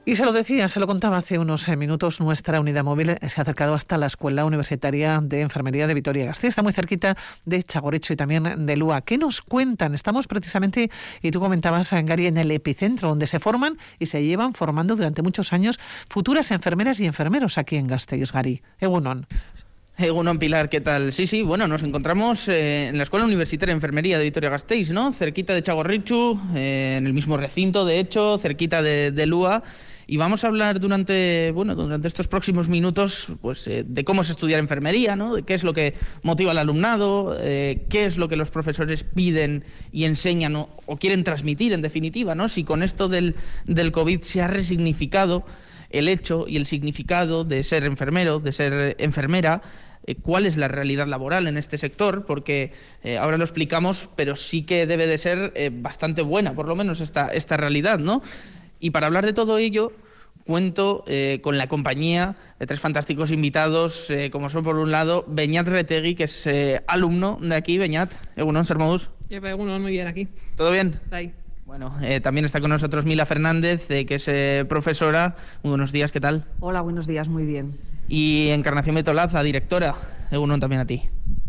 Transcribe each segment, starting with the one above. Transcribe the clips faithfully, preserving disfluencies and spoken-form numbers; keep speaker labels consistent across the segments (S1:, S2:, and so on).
S1: Y se lo decía, se lo contaba hace unos minutos, nuestra unidad móvil se ha acercado hasta la Escuela Universitaria de Enfermería de Vitoria-Gasteiz. Está muy cerquita de Txagorritxu y también de Lua. ¿Qué nos cuentan? Estamos precisamente, y tú comentabas, Gary, en el epicentro, donde se forman y se llevan formando durante muchos años futuras enfermeras y enfermeros aquí en Gasteiz, Gary. Egunon.
S2: Egunon, Pilar, ¿qué tal? Sí, sí, bueno, nos encontramos eh, en la Escuela Universitaria de Enfermería de Vitoria-Gasteiz, ¿no? Cerquita de Txagorritxu, eh, en el mismo recinto, de hecho, cerquita de, de Lua. Y vamos a hablar durante, bueno, durante estos próximos minutos, pues, eh, de cómo es estudiar enfermería, ¿no? De qué es lo que motiva al alumnado, eh, qué es lo que los profesores piden y enseñan o, o quieren transmitir, en definitiva, ¿no? Si con esto del, del COVID se ha resignificado el hecho y el significado de ser enfermero, de ser enfermera, eh, cuál es la realidad laboral en este sector, porque eh, ahora lo explicamos, pero sí que debe de ser eh, bastante buena, por lo menos esta, esta realidad, ¿no? Y para hablar de todo ello, cuento eh, con la compañía de tres fantásticos invitados, eh, como son por un lado Beñat Retegui, que es eh, alumno de aquí. Beñat, egunon, zer moduz?
S3: Egunon, muy bien aquí.
S2: ¿Todo bien?
S3: Ahí.
S2: Bueno, eh, también está con nosotros Mila Fernández, eh, que es eh, profesora. Muy buenos días, ¿qué tal?
S4: Hola, buenos días, muy bien.
S2: Y Encarnación Betolaza, directora. Egunon también a ti.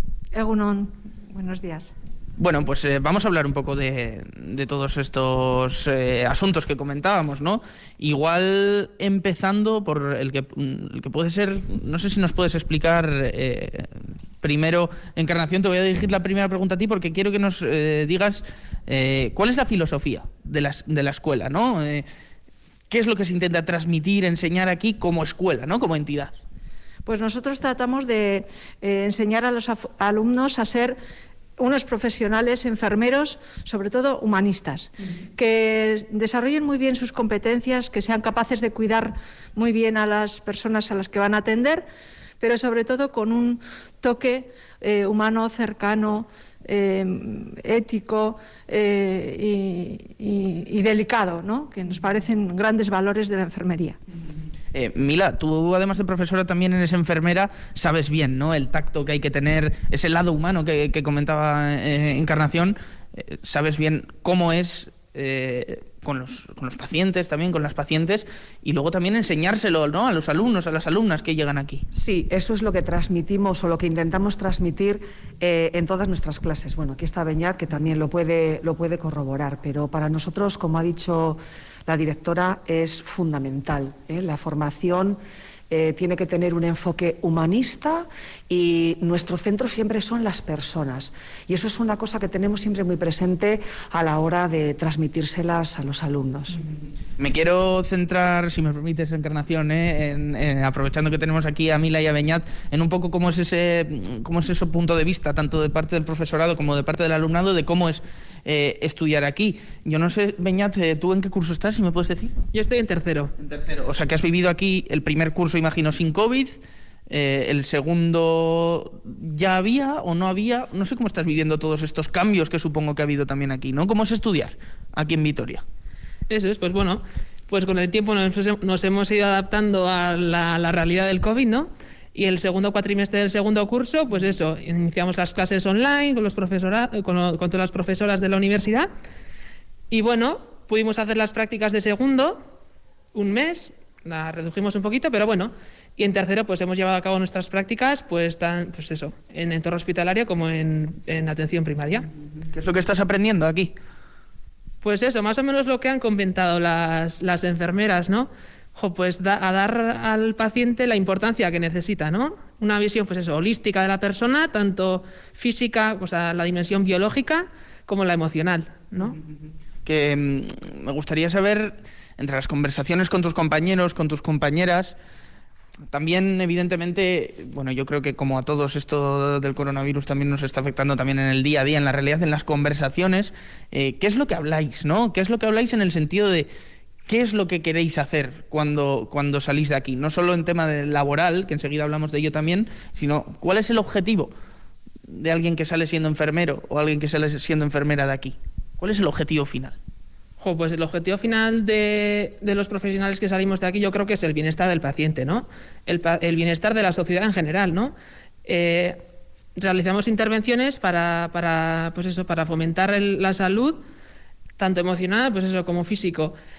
S5: Egunon, buenos días.
S2: Bueno, pues eh, vamos a hablar un poco de, de todos estos eh, asuntos que comentábamos, ¿no? Igual empezando por el que, el que puede ser, no sé si nos puedes explicar eh, primero, Encarnación, te voy a dirigir la primera pregunta a ti porque quiero que nos eh, digas eh, cuál es la filosofía de la, de la escuela, ¿no? Eh, ¿Qué es lo que se intenta transmitir, enseñar aquí como escuela, ¿no? Como entidad.
S5: Pues nosotros tratamos de eh, enseñar a los alumnos a ser unos profesionales enfermeros, sobre todo humanistas, uh-huh. que desarrollen muy bien sus competencias, que sean capaces de cuidar muy bien a las personas a las que van a atender, pero sobre todo con un toque eh, humano, cercano, eh, ético eh, y, y, y delicado, ¿no? Que nos parecen grandes valores de la enfermería. Uh-huh.
S2: Eh, Mila, tú además de profesora también eres enfermera, sabes bien, ¿no? El tacto que hay que tener, ese lado humano que, que comentaba eh, Encarnación, eh, sabes bien cómo es eh, con, los, con los pacientes también, con las pacientes, y luego también enseñárselo, ¿no? A los alumnos, a las alumnas que llegan aquí.
S4: Sí, eso es lo que transmitimos o lo que intentamos transmitir eh, en todas nuestras clases. Bueno, aquí está Beñat, que también lo puede, lo puede corroborar, pero para nosotros, como ha dicho la directora, es fundamental, ¿eh? La formación eh, tiene que tener un enfoque humanista y nuestro centro siempre son las personas. Y eso es una cosa que tenemos siempre muy presente a la hora de transmitírselas a los alumnos.
S2: Me quiero centrar, si me permites, Encarnación, ¿eh? en, en, aprovechando que tenemos aquí a Mila y a Beñat, en un poco cómo es ese, cómo es ese punto de vista, tanto de parte del profesorado como de parte del alumnado, de cómo es Eh, estudiar aquí. Yo no sé, Beñat, ¿tú en qué curso estás, si me puedes decir?
S3: Yo estoy en tercero.
S2: En tercero. O sea, que has vivido aquí el primer curso, imagino, sin COVID, eh, el segundo ya había o no había. No sé cómo estás viviendo todos estos cambios que supongo que ha habido también aquí, ¿no? ¿Cómo es estudiar aquí en Vitoria?
S3: Eso es, pues bueno, pues con el tiempo nos, nos hemos ido adaptando a la, a la realidad del COVID, ¿no? Y el segundo cuatrimestre del segundo curso, pues eso, iniciamos las clases online con, los profesora, con, lo, con todas las profesoras de la universidad. Y bueno, pudimos hacer las prácticas de segundo, un mes, la redujimos un poquito, pero bueno. Y en tercero, pues hemos llevado a cabo nuestras prácticas, pues, tan, pues eso, en entorno hospitalario como en, en atención primaria.
S2: ¿Qué es lo que estás aprendiendo aquí?
S3: Pues eso, más o menos lo que han comentado las, las enfermeras, ¿no? Jo, pues da, a dar al paciente la importancia que necesita, ¿no? Una visión, pues eso, holística de la persona, tanto física, o sea, la dimensión biológica, como la emocional, ¿no?
S2: Que mm, me gustaría saber, entre las conversaciones con tus compañeros, con tus compañeras, también, evidentemente, bueno, yo creo que como a todos esto del coronavirus también nos está afectando también en el día a día, en la realidad, en las conversaciones, eh, ¿qué es lo que habláis, no? ¿Qué es lo que habláis en el sentido de ¿qué es lo que queréis hacer cuando, cuando salís de aquí? No solo en tema de laboral, que enseguida hablamos de ello también, sino ¿cuál es el objetivo de alguien que sale siendo enfermero o alguien que sale siendo enfermera de aquí? ¿Cuál es el objetivo final?
S3: Jo, pues el objetivo final de, de los profesionales que salimos de aquí yo creo que es el bienestar del paciente, ¿no? El, el bienestar de la sociedad en general, ¿no? Eh, realizamos intervenciones para, para, pues eso, para fomentar el, la salud, tanto emocional, pues eso, como físico.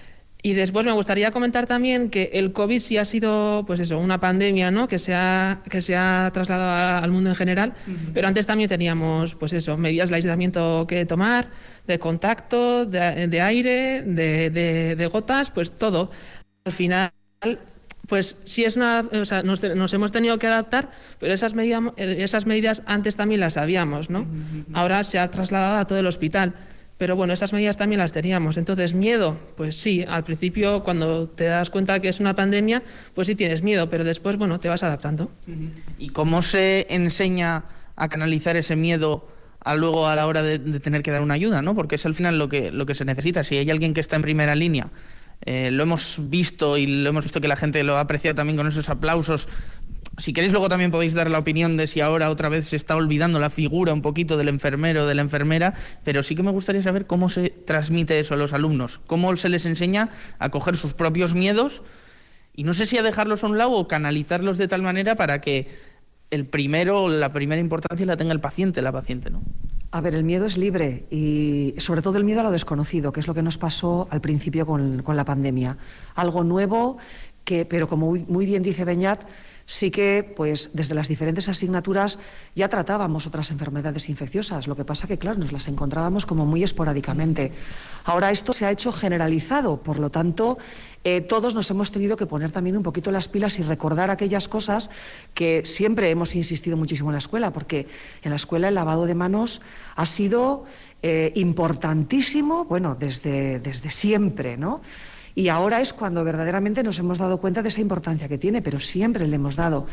S3: Y después me gustaría comentar también que el COVID sí ha sido, pues eso, una pandemia, ¿no? Que se ha, que se ha trasladado a, al mundo en general, uh-huh. pero antes también teníamos, pues eso, medidas de aislamiento que tomar, de contacto, de, de aire, de, de, de gotas, pues todo. Al final, pues sí es una, o sea, nos, nos hemos tenido que adaptar, pero esas medidas, esas medidas antes también las sabíamos, ¿no? Uh-huh. Ahora se ha trasladado a todo el hospital. Pero bueno, esas medidas también las teníamos. Entonces, miedo, pues sí, al principio cuando te das cuenta que es una pandemia, pues sí tienes miedo, pero después, bueno, te vas adaptando.
S2: ¿Y cómo se enseña a canalizar ese miedo a luego a la hora de, de tener que dar una ayuda, ¿no? Porque es al final lo que, lo que se necesita. Si hay alguien que está en primera línea, eh, lo hemos visto y lo hemos visto que la gente lo ha apreciado también con esos aplausos. Si queréis luego también podéis dar la opinión de si ahora otra vez se está olvidando la figura un poquito del enfermero o de la enfermera, pero sí que me gustaría saber cómo se transmite eso a los alumnos, cómo se les enseña a coger sus propios miedos y no sé si a dejarlos a un lado o canalizarlos de tal manera para que el primero, la primera importancia la tenga el paciente, la paciente, ¿no?
S4: A ver, el miedo es libre y sobre todo el miedo a lo desconocido, que es lo que nos pasó al principio con, con la pandemia. Algo nuevo, que, pero como muy, muy bien dice Beñat, sí que, pues, desde las diferentes asignaturas ya tratábamos otras enfermedades infecciosas. Lo que pasa que, claro, nos las encontrábamos como muy esporádicamente. Ahora esto se ha hecho generalizado, por lo tanto, eh, todos nos hemos tenido que poner también un poquito las pilas y recordar aquellas cosas que siempre hemos insistido muchísimo en la escuela, porque en la escuela el lavado de manos ha sido eh, importantísimo, bueno, desde, desde siempre, ¿no? Y ahora es cuando verdaderamente nos hemos dado cuenta de esa importancia que tiene, pero siempre le hemos dado.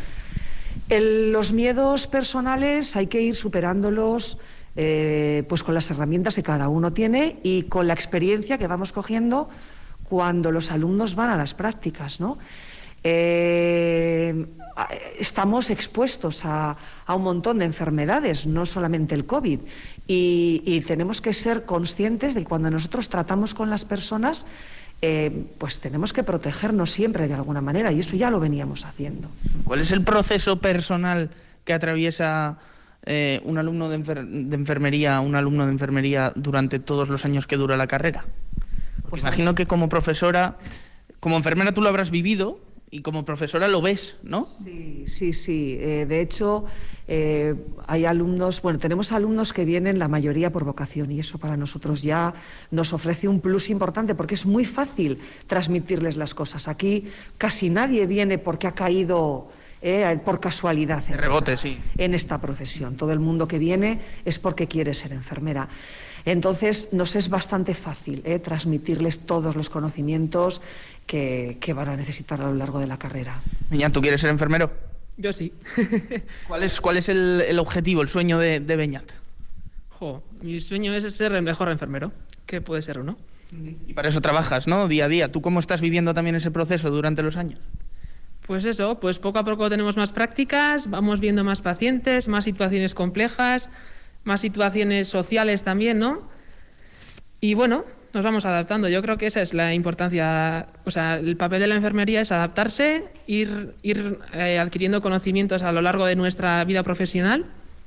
S4: El, los miedos personales hay que ir superándolos eh, pues con las herramientas que cada uno tiene y con la experiencia que vamos cogiendo cuando los alumnos van a las prácticas, ¿no? Eh, estamos expuestos a, a un montón de enfermedades, no solamente el COVID, y, y tenemos que ser conscientes de que cuando nosotros tratamos con las personas, Eh, pues tenemos que protegernos siempre de alguna manera y eso ya lo veníamos haciendo.
S2: ¿Cuál es el proceso personal que atraviesa eh, un alumno de, enfer de enfermería, un alumno de enfermería durante todos los años que dura la carrera? Pues imagino que como profesora, como enfermera tú lo habrás vivido y como profesora lo ves, ¿no?
S4: Sí, sí, sí. Eh, de hecho, eh, hay alumnos, bueno, tenemos alumnos que vienen la mayoría por vocación y eso para nosotros ya nos ofrece un plus importante porque es muy fácil transmitirles las cosas. Aquí casi nadie viene porque ha caído eh, por casualidad en,
S2: de rebote,
S4: esta,
S2: sí.
S4: en esta profesión. Todo el mundo que viene es porque quiere ser enfermera. Entonces, nos es bastante fácil eh, transmitirles todos los conocimientos que, que van a necesitar a lo largo de la carrera.
S2: Beñat, ¿tú quieres ser enfermero?
S3: Yo sí.
S2: ¿Cuál es, cuál es el, el objetivo, el sueño de, de Beñat?
S3: Jo, mi sueño es ser el mejor enfermero, que puede ser uno.
S2: Y para eso trabajas, ¿no? Día a día. ¿Tú cómo estás viviendo también ese proceso durante los años?
S3: Pues eso, pues poco a poco tenemos más prácticas, vamos viendo más pacientes, más situaciones complejas, más situaciones sociales también, ¿no? Y bueno, nos vamos adaptando. Yo creo que esa es la importancia, o sea, el papel de la enfermería es adaptarse, ir, ir eh, adquiriendo conocimientos a lo largo de nuestra vida profesional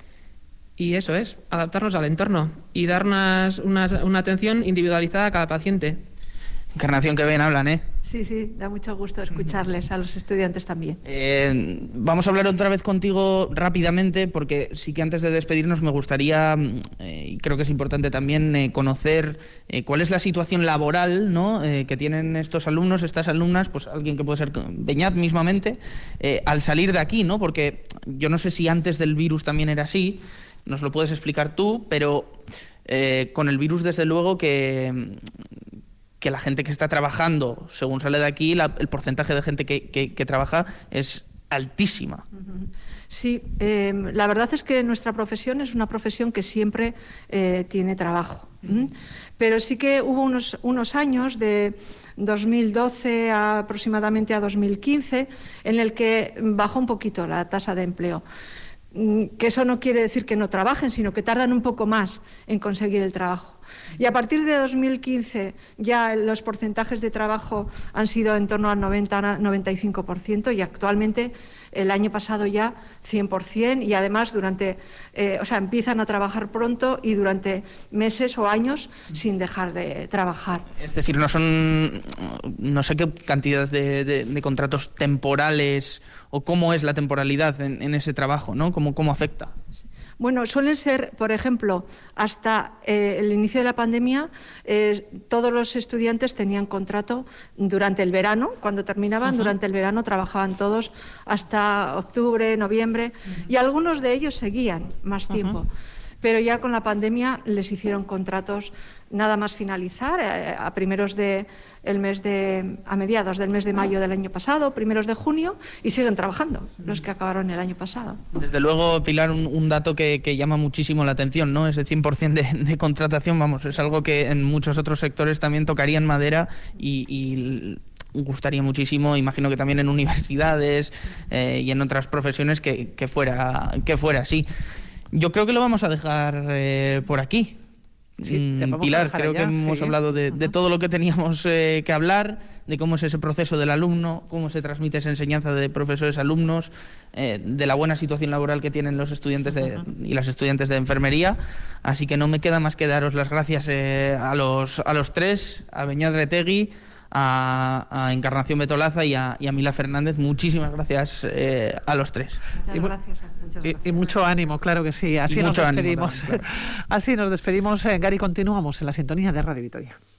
S3: y eso es, adaptarnos al entorno y darnos una, una atención individualizada a cada paciente.
S2: Encarnación, que bien hablan, ¿eh?
S5: Sí, sí, da mucho gusto escucharles, a los estudiantes también.
S2: Eh, vamos a hablar otra vez contigo rápidamente, porque sí que antes de despedirnos me gustaría, eh, y creo que es importante también, eh, conocer eh, cuál es la situación laboral, ¿no? eh, que tienen estos alumnos, estas alumnas, pues alguien que puede ser Beñat mismamente, eh, al salir de aquí, ¿no? Porque yo no sé si antes del virus también era así, nos lo puedes explicar tú, pero eh, con el virus desde luego que... que la gente que está trabajando, según sale de aquí, la, el porcentaje de gente que, que, que trabaja es altísima.
S5: Sí, eh, la verdad es que nuestra profesión es una profesión que siempre eh, tiene trabajo. ¿Mm? Pero sí que hubo unos, unos años de dos mil doce a, aproximadamente a dos mil quince en el que bajó un poquito la tasa de empleo. Que eso no quiere decir que no trabajen, sino que tardan un poco más en conseguir el trabajo. Y a partir de dos mil quince ya los porcentajes de trabajo han sido en torno al noventa a noventa y cinco por ciento y actualmente el año pasado ya cien por ciento y además durante, eh, o sea, empiezan a trabajar pronto y durante meses o años sin dejar de trabajar.
S2: Es decir, no son, no sé qué cantidad de, de, de contratos temporales o cómo es la temporalidad en, en ese trabajo, ¿no? ¿Cómo, cómo afecta?
S5: Bueno, suelen ser, por ejemplo, hasta eh, el inicio de la pandemia, eh, todos los estudiantes tenían contrato durante el verano, cuando terminaban, uh-huh. durante el verano trabajaban todos hasta octubre, noviembre, uh-huh. y algunos de ellos seguían más tiempo. Uh-huh. Pero ya con la pandemia les hicieron contratos nada más finalizar, eh, a primeros de el mes de, a mediados del mes de mayo del año pasado, primeros de junio, y siguen trabajando los que acabaron el año pasado.
S2: Desde luego, Pilar, un, un dato que, que llama muchísimo la atención, ¿no? Ese cien por ciento de, de contratación, vamos, es algo que en muchos otros sectores también tocaría en madera y, y gustaría muchísimo, imagino que también en universidades eh, y en otras profesiones que, que fuera que fuera así. Yo creo que lo vamos a dejar eh, por aquí. Sí, Pilar, creo allá, que hemos sí. hablado de, de todo lo que teníamos eh, que hablar, de cómo es ese proceso del alumno, cómo se transmite esa enseñanza de profesores a alumnos, eh, de la buena situación laboral que tienen los estudiantes de, uh-huh. y las estudiantes de enfermería. Así que no me queda más que daros las gracias eh, a los a los tres, a Beñat Retegui, a, a Encarnación Betolaza y a, y a Mila Fernández. Muchísimas gracias eh, a los tres.
S5: Muchas
S1: y,
S5: gracias. Muchas gracias.
S1: Y, y mucho ánimo, claro que sí. Así
S2: y
S1: nos despedimos.
S2: Ánimo también, claro.
S1: Así nos despedimos, eh, Gary. Continuamos en la sintonía de Radio Vitoria.